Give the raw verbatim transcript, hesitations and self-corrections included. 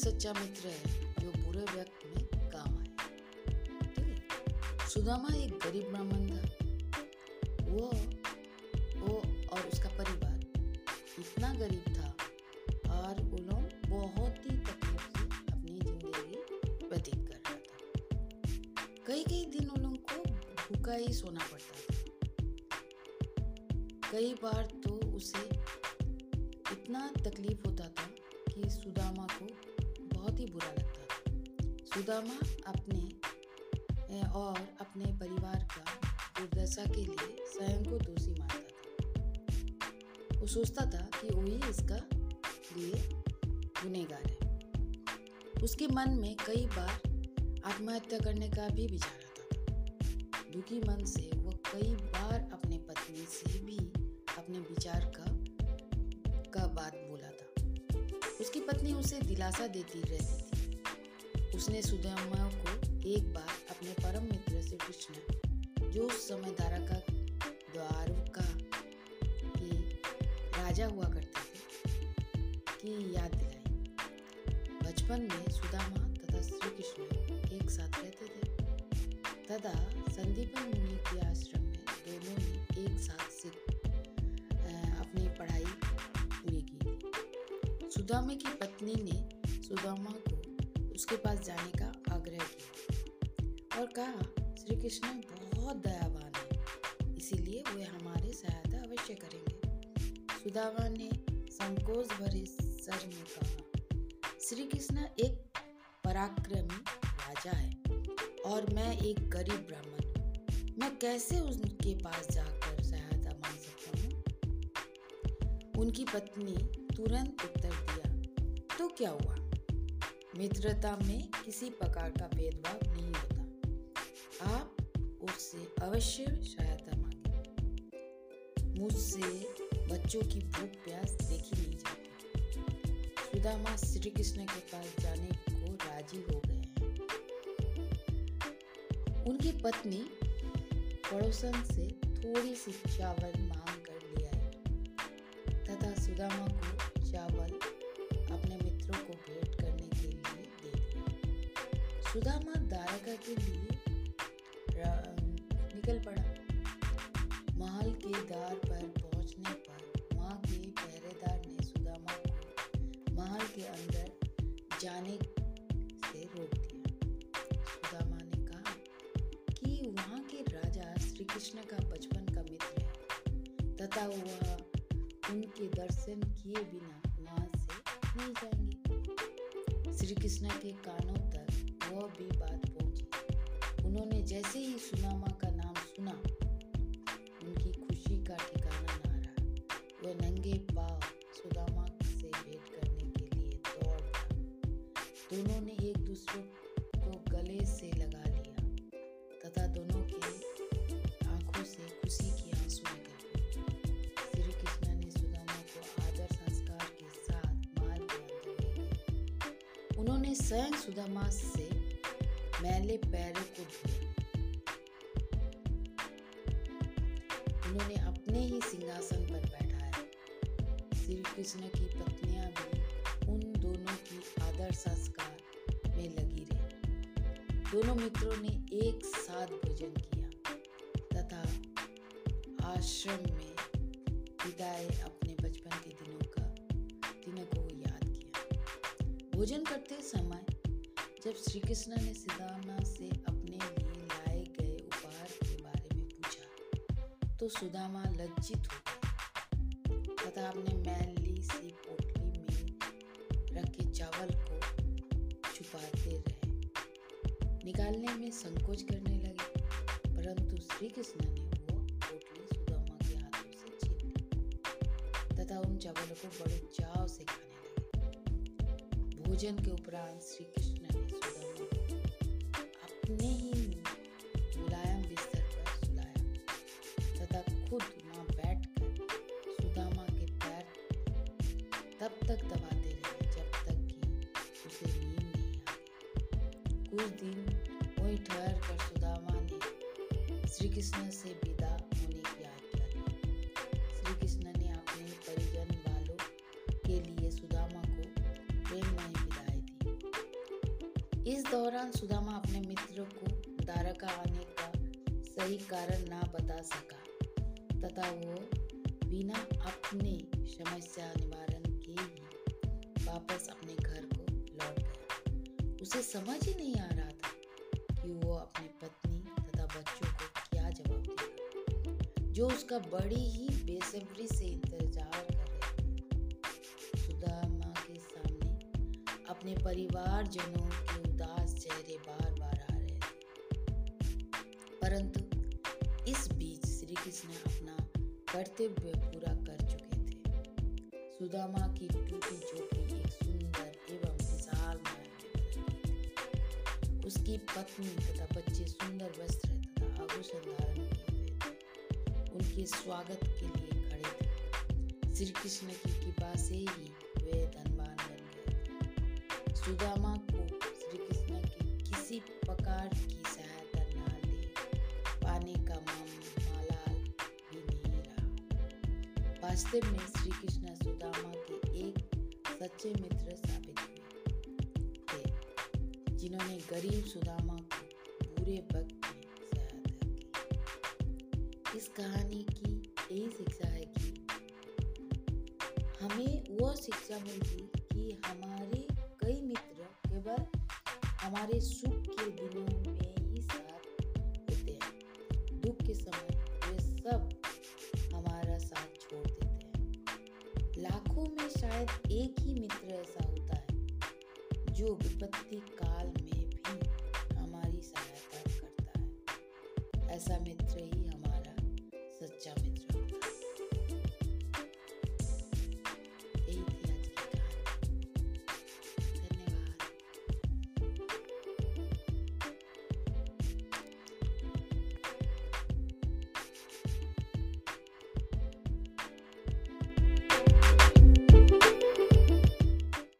सच्चा मित्र है जो बुरे वक्त में काम आए। ठीक है। सुदामा एक गरीब ब्राह्मण था। वो वो और उसका परिवार इतना गरीब था और वो लोग बहुत ही तकलीफ से अपनी जिंदगी व्यतीत कर रहा था। कई कई दिन उन लोगों को भूखा ही सोना पड़ता था। कई बार तो उसे इतना तकलीफ होता था कि सुदामा को बहुत ही बुरा लगता था। सुदामा अपने और अपने परिवार का दुर्दशा के लिए स्वयं को दोषी मानता था। वो सोचता था कि वही इसका लिए गुनहगार है। उसके मन में कई बार आत्महत्या करने का भी विचार आता था। दुखी मन से वो कई बार अपने पत्नी से भी अपने विचार का का बात बोला था। उसकी पत्नी उसे दिलासा देती रहती थी। उसने सुदामा को एक बार अपने परम मित्र श्री कृष्ण, जो उस समय द्वारका द्वारका के राजा हुआ करते थे, की याद दिलाई। बचपन में सुदामा तथा श्री कृष्ण एक साथ रहते थे तथा संदीपन मुनि के आश्रम में दोनों ने एक साथ सीख अपनी पढ़ाई पूरी की। सुदामा की पत्नी ने सुदामा को उसके पास जाने का आग्रह किया और कहा, श्री कृष्ण बहुत दयावान है, इसीलिए वे हमारी सहायता अवश्य करेंगे। सुदामा ने संकोच भरे स्वर में कहा, श्री कृष्ण एक पराक्रमी राजा है और मैं एक गरीब ब्राह्मण हूँ। मैं कैसे उनके पास जाकर सहायता मांग सकता हूँ? उनकी पत्नी तुरंत उत्तर दिया, तो क्या हुआ? मित्रता में किसी प्रकार का भेदभाव नहीं होता। आप उससे अवश्य सहायता मांगे। मुझसे बच्चों की भूख प्यास देखी नहीं जाती। सुदामा श्री कृष्ण के पास जाने को राजी हो गए हैं। उनकी पत्नी पड़ोसन से थोड़ी सी चावल मांग कर ले आई तथा सुदामा को चावल अपने मित्रों को भेंट करने के लिए दे दिया। सुदामा द्वारका के लिए निकल पड़ा। महल के द्वार पर पहुंचने पर वहां के पहरेदार ने सुदामा को महल के अंदर जाने से रोक दिया। सुदामा ने कहा कि वहां के राजा श्री कृष्ण का बचपन का मित्र है तथा वह उनके दर्शन किए बिना वहां से नहीं जाएंगे। श्री कृष्ण के कानों तक वह भी बात पहुंची। उन्होंने जैसे ही सुदामा का नाम सुना, उनकी खुशी का ठिकाना ना रहा। वे नंगे पांव सुदामा से भेंट करने के लिए दौड़ पड़ा। दोनों ने एक दूसरे को गले से लगा लिया तथा दोनों की आंखों से खुशी की आंसू निकल गए। श्री कृष्ण ने सुदामा को आदर संस्कार के साथ महल के अंदर ले गए। उन्होंने स्वयं सुदामा से मैले पैरों को धोया। उन्होंने अपने ही सिंहासन पर बैठाया। श्री कृष्ण की पत्नियां भी उन दोनों की आदर संस्कार में लगी रही। दोनों मित्रों ने एक साथ भोजन किया तथा आश्रम में विदाई अपने बचपन के दिनों का दिनों को याद किया। भोजन करते समय जब श्री कृष्ण ने सुदामा से अपने लिए लाए गए उपहार के बारे में पूछा तो सुदामा लज्जित हो गए तथा अपने मैली सी पोटली में रखे चावल को छुपाते रहे। निकालने में संकोच करने लगे, परंतु श्री कृष्ण ने वो पोटली सुदामा के हाथों से छीन ली तथा उन चावलों को बड़े चाव से खाने लगे। भोजन के उपरांत श्री कृष्ण ने सुदामा को अपने ही मुलायम बिस्तर पर सुलाया तथा खुद वहां बैठकर सुदामा के पैर तब तक दबाते रहे जब तक कि उसे नींद नहीं आ गई। कुछ दिन वहीं ठहर कर सुदामा ने श्री कृष्ण से विदा होने की आज्ञा दी। श्री कृष्ण ने अपने परिजन वालों के लिए सुदामा को प्रेममय विदाई दी। दौरान सुदामा अपने मित्र को द्वारका आने का सही कारण ना बता सका तथा वो बिना अपने समस्या निवारण के ही वापस अपने घर को लौट गया। उसे समझ ही नहीं आ रहा था कि वो अपनी पत्नी तथा बच्चों को क्या जवाब देगा, जो उसका बड़ी ही बेसब्री से इंतजार कर रहे थे। सुदामा के सामने अपने परिवारजनों के उदास चेहरे बार बार आ रहे थे, परंतु इस बीच श्री कृष्ण अपना कर्तव्य पूरा कर चुके थे। सुदामा की टूटी झोपड़ी एक सुंदर एवं विशाल महल में बदल गई। उसकी पत्नी तथा बच्चे सुंदर वस्त्र तथा आभूषण धारण किए हुए थे, उनके स्वागत के लिए खड़े थे। श्री कृष्ण की कृपा से ही वे धनवान बन गए थे। सुदामा को श्री कृष्ण की किसी प्रकार की सहायता न ले पाने का मालाल भी नहीं रहा। वास्तव में श्री कृष्ण सुदामा के एक सच्चे मित्र साबित हुए थे, जिन्होंने गरीब सुदामा को बुरे वक्त में सहायता की। इस कहानी की यही शिक्षा है कि हमें वह शिक्षा मिलती कि हमारे कई मित्र केवल हमारे सुख के दिनों में ही साथ होते हैं, दुख के समय वे सब हमारा साथ छोड़ देते हैं। लाखों में शायद एक ही मित्र ऐसा होता है जो विपत्ति काल में भी हमारी सहायता करता है। ऐसा मित्र ही हमारा सच्चा मित्र